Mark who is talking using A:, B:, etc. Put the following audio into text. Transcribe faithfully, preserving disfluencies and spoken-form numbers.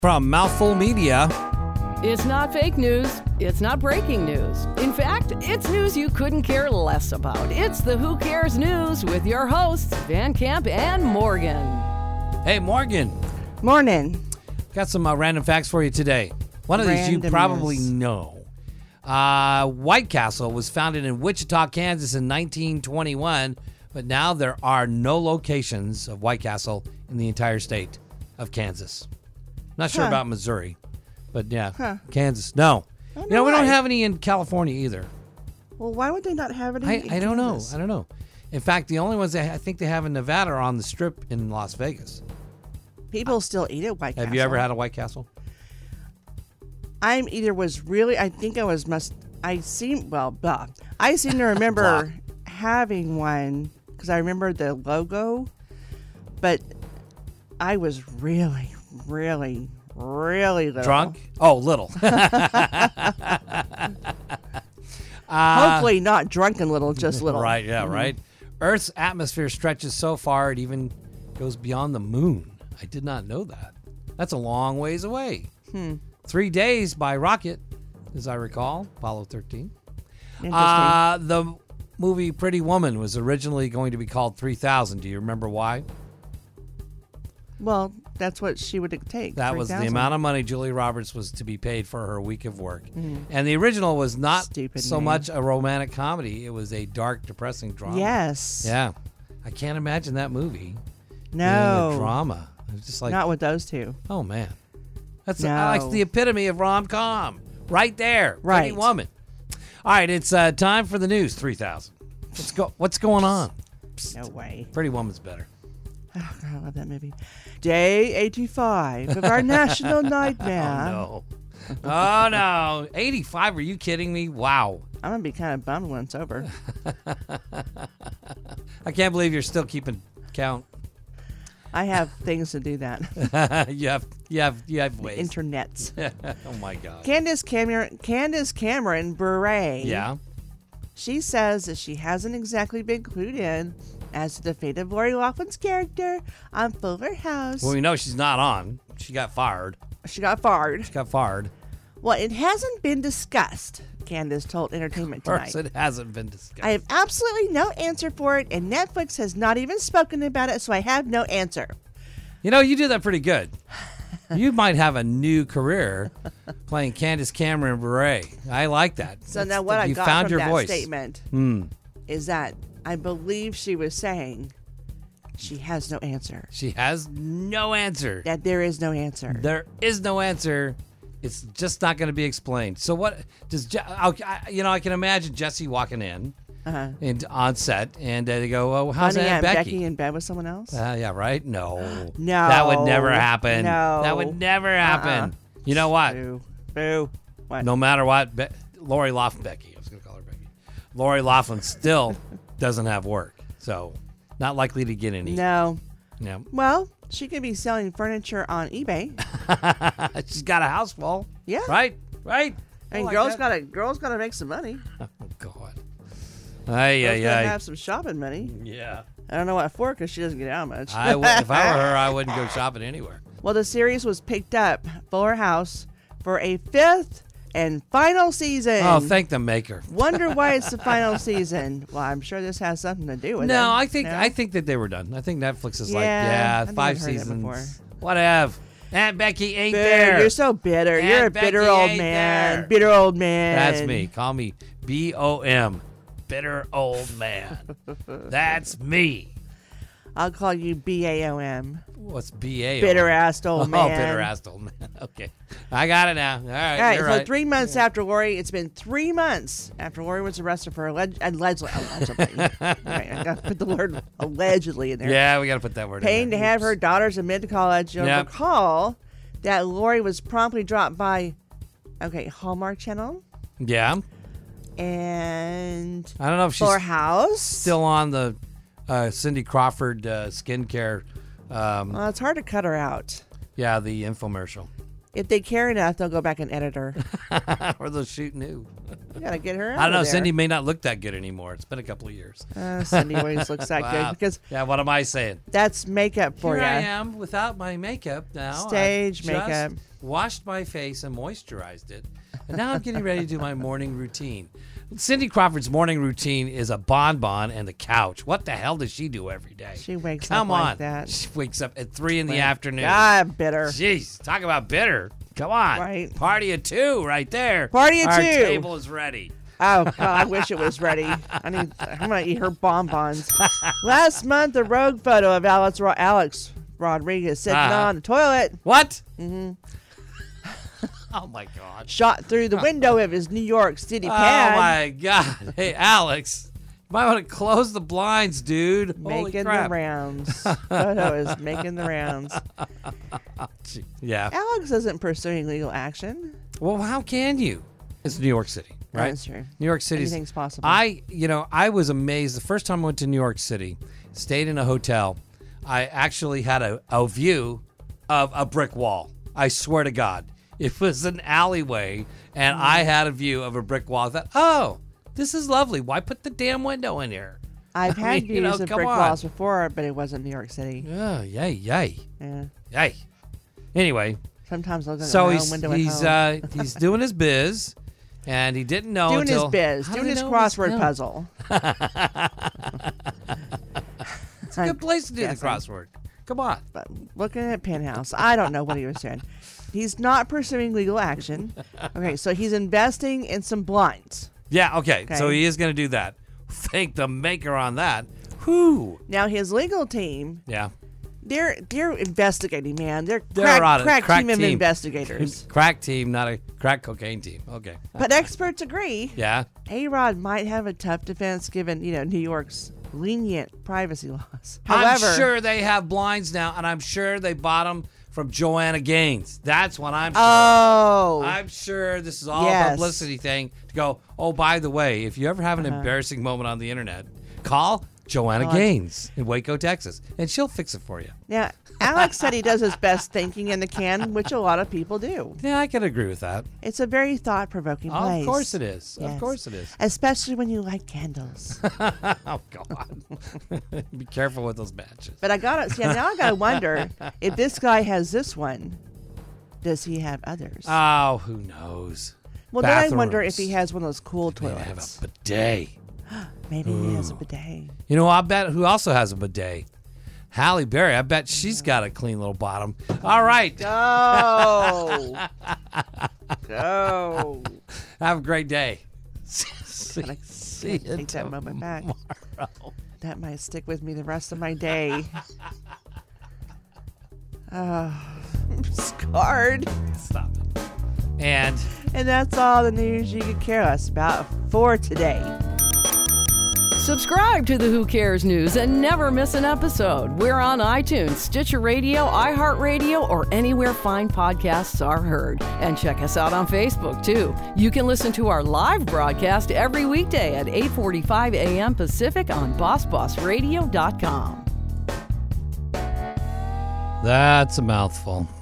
A: From Mouthful Media.
B: It's not fake news. It's not breaking news. In fact, it's news you couldn't care less about. It's the Who Cares News with your hosts, Van Camp and Morgan.
A: Hey, Morgan.
C: Morning.
A: Got some uh, random facts for you today. One of these you
C: Randomness.
A: probably know. Uh, White Castle was founded in Wichita, Kansas in nineteen twenty-one, but now there are no locations of White Castle in the entire state of Kansas. Not sure
C: Huh.
A: about Missouri, but yeah,
C: Huh.
A: Kansas. No.
C: I
A: You know, we
C: why.
A: don't have any in California either.
C: Well, why would they not have it in,
A: I,
C: in
A: I don't know.
C: Kansas?
A: I don't know. In fact, the only ones that I think they have in Nevada are on the Strip in Las Vegas.
C: People still eat at White Castle.
A: Have you ever had a White Castle?
C: I'm either was really, I think I was, must, I seem, well, blah. I seem to remember having one because I remember the logo, but I was really, really, really little.
A: Drunk? Oh, little.
C: Hopefully not drunken little, just little.
A: Right, yeah, right. Earth's atmosphere stretches so far it even goes beyond the moon. I did not know that. That's a long ways away.
C: Hmm.
A: Three days by rocket, as I recall, Apollo thirteen.
C: Interesting.
A: Uh, the movie Pretty Woman was originally going to be called three thousand. Do you remember why?
C: Well, that's what she would take.
A: That was the
C: three thousand.
A: amount of money Julia Roberts was to be paid for her week of work. And the original was not
C: Stupid
A: so
C: name.
A: much a romantic comedy. It was a dark, depressing drama.
C: Yes.
A: Yeah. I can't imagine that movie being
C: No.
A: a drama. It's just like,
C: Not with those two.
A: oh, man. That's
C: No.
A: that's the epitome of rom-com. Right there. Pretty
C: Right.
A: Woman. All right, it's uh, time for the news, three thousand. Let's go. What's going on?
C: No way.
A: Pretty Woman's better.
C: Oh, God, I love that movie. Day eighty-five of our National Nightmare.
A: Oh, no. Oh, no. eighty-five? Are you kidding me? Wow.
C: I'm going to be kind of bummed when it's over.
A: I can't believe you're still keeping count.
C: I have things to do that.
A: you have, you have, you have ways.
C: Internets.
A: Oh my God.
C: Candace Cameron, Candace Cameron Bure.
A: Yeah.
C: She says that she hasn't exactly been clued in as to the fate of Lori Loughlin's character on Fuller House.
A: Well, we know she's not on. She got fired.
C: She got fired.
A: She got fired.
C: Well, it hasn't been discussed, Candace told Entertainment
A: Of course,
C: Tonight.
A: it hasn't been discussed.
C: I have absolutely no answer for it, and Netflix has not even spoken about it, so I have no answer.
A: You know, you do that pretty good. You might have a new career playing Candace Cameron Bure. I like that.
C: So
A: That's
C: now what
A: the-
C: I
A: you
C: got
A: found
C: from
A: your
C: that
A: voice.
C: statement
A: Hmm.
C: is that I believe she was saying she has no answer.
A: She has no answer.
C: That there is no answer.
A: There is no answer. It's just not going to be explained. So what does Je- I, you know? I can imagine Jesse walking in
C: Uh-huh.
A: and on set, and uh, they go, "Oh, how's
C: Honey,
A: Aunt
C: Aunt
A: Becky?"
C: Becky in bed with someone else?
A: Uh, yeah, right. No,
C: No.
A: that would never happen.
C: No.
A: That would never happen.
C: Uh-uh.
A: You know what?
C: Boo. Boo. What?
A: No matter what, Be- Lori Loughlin, Becky, I was going to call her Becky. Lori Loughlin still doesn't have work, so not likely to get any.
C: No.
A: Yeah.
C: Well, she could be selling furniture on eBay.
A: She's got a house full.
C: Yeah.
A: Right. Right.
C: I mean,
A: like
C: girls
A: that.
C: gotta girls gotta make some money.
A: Oh God. Ay,
C: Girls
A: ay,
C: gotta
A: ay.
C: have some shopping money.
A: Yeah.
C: I don't know what for because she doesn't get out much.
A: I would, if I were her, I wouldn't go shopping anywhere.
C: Well, the series was picked up, Fuller House, for a fifth and final season.
A: Oh, thank the maker.
C: Wonder why it's the final season. Well, I'm sure this has something to do with it.
A: No, I think
C: No?
A: I think that they were done. I think Netflix is like,
C: Yeah,
A: yeah,
C: I've
A: five
C: never heard that before.
A: seasons. Whatever. Aunt Becky ain't
C: Boo,
A: there.
C: you're so bitter.
A: Aunt
C: you're a
A: Becky
C: bitter old
A: ain't
C: man.
A: there.
C: Bitter old man.
A: That's me. Call me B O M. Bitter old man. That's me.
C: I'll call you B A O M.
A: What's B A?
C: Bitter ass old
A: Oh,
C: man.
A: bitter ass old man. Okay. I got it now. All right.
C: All right,
A: you're
C: so
A: right.
C: three months after Lori, it's been three months after Lori was arrested for alleged, allegedly, allegedly. Right, I got to put the word allegedly in there.
A: Yeah, we got to put that word
C: Paying
A: in
C: to
A: there.
C: have her daughters admit to college. You'll
A: Yep.
C: recall that Lori was promptly dropped by, okay, Hallmark Channel
A: Yeah.
C: and
A: I don't know if she's
C: Fuller House.
A: still on the uh, Cindy Crawford uh, skincare. Um,
C: Well, it's hard to cut her out.
A: yeah, the infomercial.
C: If they care enough, they'll go back and edit her.
A: Or they'll shoot new.
C: You gotta get her out
A: I don't know.
C: of there.
A: Cindy may not look that good anymore. It's been a couple of years.
C: Uh, Cindy always looks that
A: Wow.
C: good because
A: Yeah, what am I saying?
C: that's makeup for
A: Here
C: you.
A: I am without my makeup now.
C: Stage
A: I've just
C: makeup.
A: washed my face and moisturized it. And now I'm getting ready to do my morning routine. Cindy Crawford's morning routine is a bonbon and the couch. What the hell does she do every day?
C: She wakes
A: Come
C: up
A: on.
C: like that.
A: She wakes up at three in the afternoon.
C: God, bitter.
A: Jeez, talk about bitter. Come on.
C: Right.
A: Party of two right there.
C: Party of
A: Our
C: two.
A: table is ready.
C: Oh, God, I wish it was ready. I need. I'm gonna eat her bonbons. Last month, a rogue photo of Alex, Ro- Alex Rodriguez sitting
A: Uh-huh.
C: on the toilet
A: What? Mm-hmm. Oh, my God.
C: shot through the window of his New York City
A: Oh,
C: pad,
A: my God. Hey, Alex. You might want to close the blinds, dude. Holy
C: making
A: crap.
C: the rounds. Photo is making the rounds.
A: Gee, Yeah.
C: Alex isn't pursuing legal action.
A: Well, how can you? It's New York City, right?
C: That's true.
A: New York City.
C: Anything's possible.
A: I, you know, I was amazed the first time I went to New York City, stayed in a hotel. I actually had a, a view of a brick wall. I swear to God. It was an alleyway, and I had a view of a brick wall. I thought, oh, this is lovely. Why put the damn window in here?
C: I've
A: I
C: had
A: mean,
C: views
A: you know,
C: of
A: come
C: brick
A: on.
C: walls before, but it wasn't New York City.
A: Oh, yay, yay,
C: Yeah.
A: yay. Anyway,
C: Sometimes looking
A: so
C: at my
A: he's
C: own window
A: he's
C: at home.
A: uh, he's doing his biz, and he didn't know
C: doing
A: until
C: his biz,
A: How
C: doing
A: did
C: his
A: he know it was
C: crossword
A: him?
C: puzzle.
A: It's a good place to do the
C: guessing.
A: crossword. Come on.
C: But looking at Penthouse, I don't know what he was doing. He's not pursuing legal action. Okay, so he's investing in some blinds.
A: Yeah, okay. So
C: Okay.
A: he is going to do that. Thank the maker on that. Whew.
C: Now his legal team,
A: Yeah.
C: they're they're investigating, man. They're,
A: They're
C: crack,
A: on it.
C: crack,
A: Crack
C: team of
A: team.
C: investigators.
A: Crack team, not a crack cocaine team. Okay.
C: But experts agree
A: Yeah.
C: A-Rod might have a tough defense given, you know, New York's lenient privacy laws. However,
A: I'm sure they have blinds now, and I'm sure they bought them from Joanna Gaines. That's what I'm sure.
C: oh,
A: I'm sure this is all
C: Yes.
A: a publicity thing to go, oh, by the way, if you ever have an embarrassing moment on the internet, call Joanna
C: God.
A: Gaines in Waco, Texas, and she'll fix it for you.
C: now Alex said he does his best thinking in the can, which a lot of people do.
A: Yeah, I can agree with that.
C: It's a very thought-provoking
A: Oh,
C: place.
A: of course it is. Of
C: Yes.
A: course it is.
C: Especially when you light candles.
A: Oh, God. Be careful with those matches.
C: But I gotta see now. I gotta wonder if this guy has this one. Does he have others?
A: Oh, who knows?
C: well, then I wonder if
A: bathrooms.
C: he has one of those cool
A: They have
C: toilets.
A: a bidet.
C: Maybe he has a bidet.
A: You know, I bet who also has a bidet? Halle Berry. I bet she's got a clean little bottom. All right.
C: Go, go.
A: Have a great day. See,
C: Gotta
A: see you
C: take that moment back.
A: tomorrow.
C: That might stick with me the rest of my day. Uh, I'm scarred.
A: Stop it. And
C: And that's all the news you could care less about for today.
B: Subscribe to the Who Cares News and never miss an episode. We're on iTunes, Stitcher Radio, iHeartRadio, or anywhere fine podcasts are heard. And check us out on Facebook, too. You can listen to our live broadcast every weekday at eight forty-five a.m. Pacific on boss boss radio dot com.
A: that's a mouthful.